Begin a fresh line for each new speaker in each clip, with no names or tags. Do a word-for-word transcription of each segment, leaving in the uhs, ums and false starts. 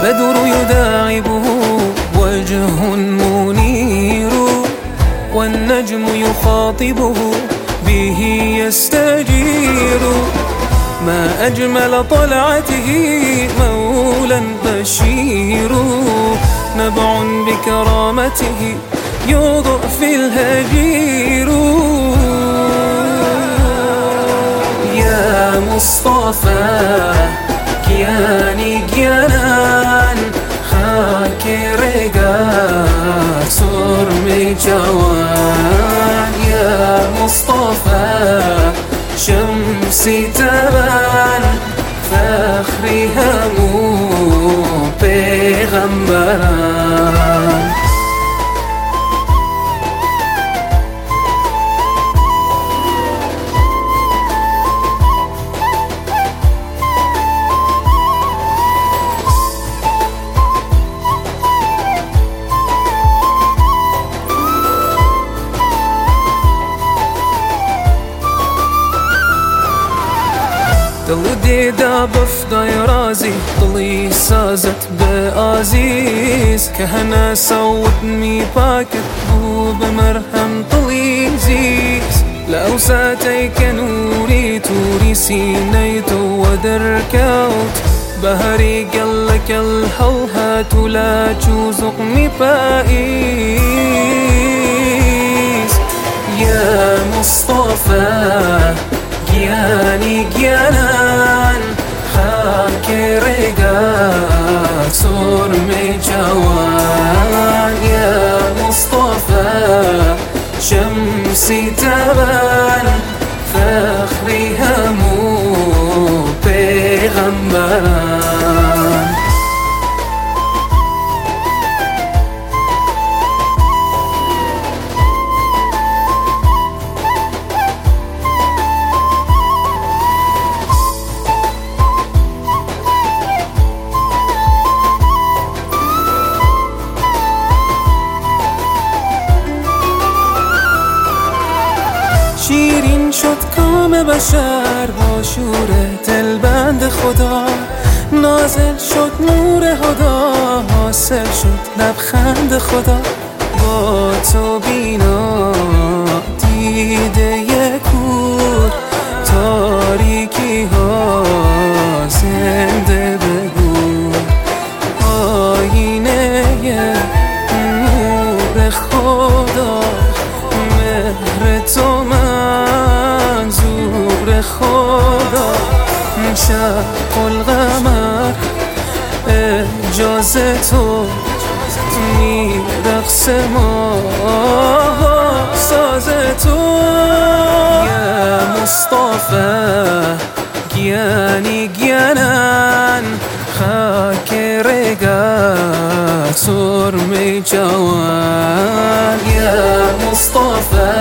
بدر يداعبه وجه منير، والنجم يخاطبه به يستجير. ما أجمل طلعته مولا بشير، نبع بكرامته يوضع في الهجير. يا مصطفى كياني كيانان خاك رقاك سرمي جوان. يا مصطفى شمسي تبان فخري همو پیغمبران. دڵ دێدا بەفدای رازی دڵی سازت بە ئازیز، کە هەنا سەودمی پاکت بوو بە مەرهەم دڵی زیز. لە ئەو ساتەی کە نووری تووری سینەی تۆوە دەرکەوت، بەهەری گەڵەکەڵ هەڵهات و لاچوو زوقمی پائیز. یا مصطفى گیانی گیانان خاک رقاک سرمه جوان. یا مصطفى شمسی تبان فخری همو پیغمبران. شیرین شد کام بشر با شور دلبند خدا، نازل شد نور هدا حاصل شد لبخند خدا. با تو بینا دیده یک کور تاریکی ها زنده بگو، آینه نور خدا مهر تو منظور خدا. شق القمر اجازه تو میرقص ما ساز تو. یا مصطفى گیانی گیانان خاک رقاک سرمه جوان. یا مصطفى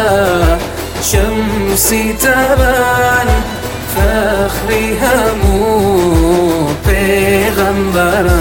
شمسی تبان فخری همو پیغمبران.